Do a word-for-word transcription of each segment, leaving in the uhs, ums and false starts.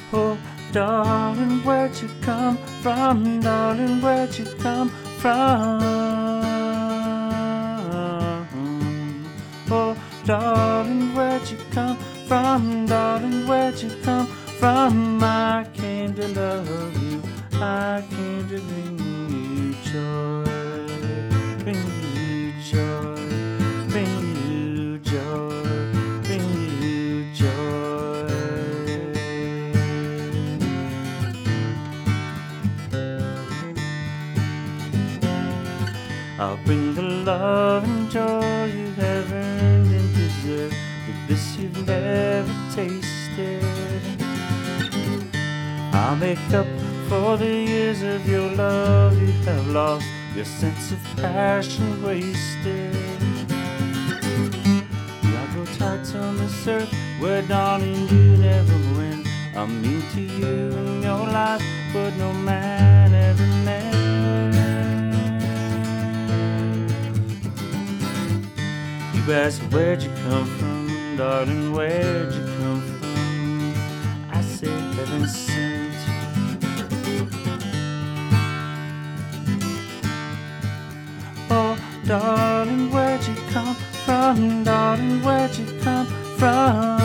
Oh, darling, where'd you come from? Darling, where'd you come from? Oh, darling, where'd you come from? Darling, where'd you come from? I came to love you. I came to bring you joy. Bring you joy. Bring you joy. Bring you joy. I'll bring the love and joy you have earned and deserved, the bliss you've never tasted. I'll make up for the years of your love you have lost, your sense of passion wasted. I'll grow tight on this earth where, darling, you never win. I'm mean to you in your life, but no man ever meant. You ask, where'd you come from, darling, where'd you come from? I said, heaven sent. Oh, darling, where'd you come from? Darling, where'd you come from?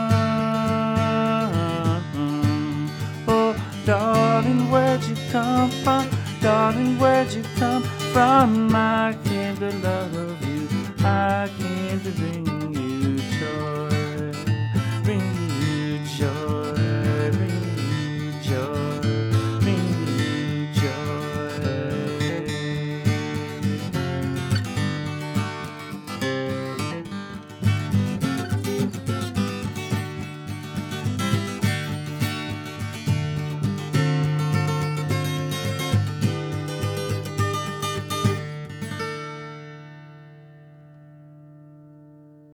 Oh, darling, where'd you come from? Darling, where'd you come from? I came to love you. I came to bring